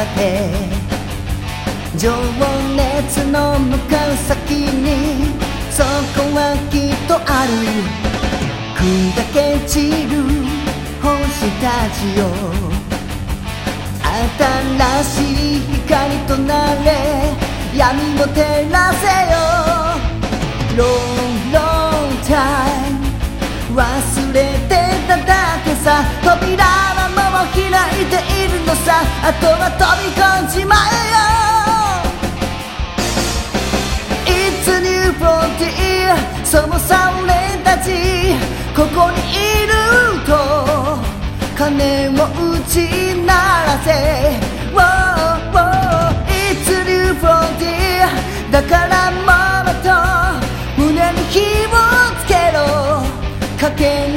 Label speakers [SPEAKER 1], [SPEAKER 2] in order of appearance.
[SPEAKER 1] て情熱の向かう先にそこはきっとある砕け散る星たちよ新しい光となれ闇を照らせよ Long long time 忘れてただけさ扉はもう開いているのさあとは飛び込んじまえよ It's a new frontier そのさ俺たちここにいると鐘を打ち鳴らせ Whoa, whoa, It's a new frontier だからもっと胸に火をつけろかけ